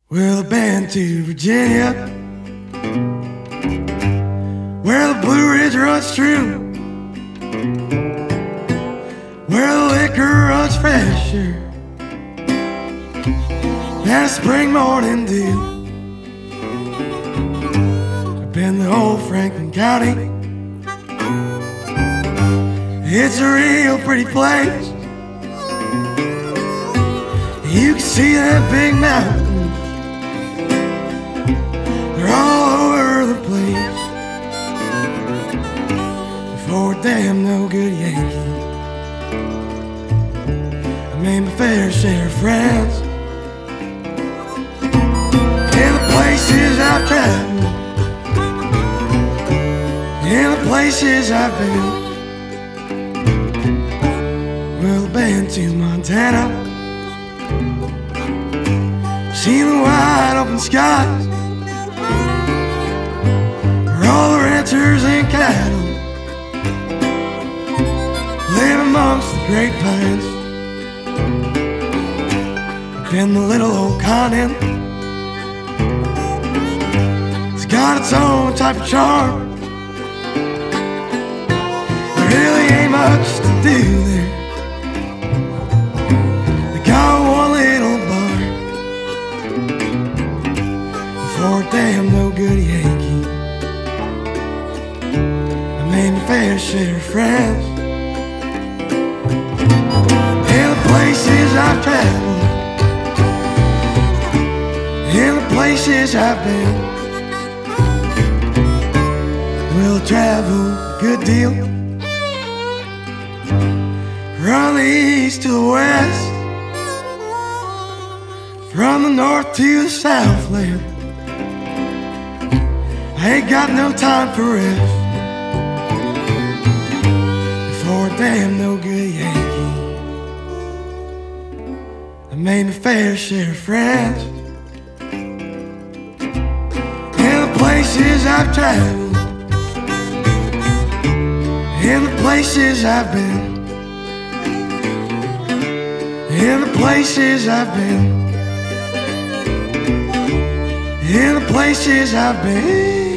Well, I've been to Virginia, where the Blue Ridge runs true, where the liquor runs fresher than a spring morning dew. I've been to old Franklin County. It's a real pretty place. You can see that big mountain. They're all over the place. For a damn no good Yankee, I made my fair share of friends in the places I've traveled, in the places I've been. Well, I've been to Montana, seen the wide open skies, where all the ranchers and cattle live amongst the great pines. Been the little old continent, it's got its own type of charm. There really ain't much to do there. They got one little bar for a damn no good Yankee. I made my fair share of friends in the places I've traveled, in the places I've been. Well, I travel a good deal, from the east to the west, from the north to the southland. I ain't got no time for rest for a damn no good Yankee. I made my fair share of friends in the places I've traveled, in the places I've been, in the places I've been, in the places I've been.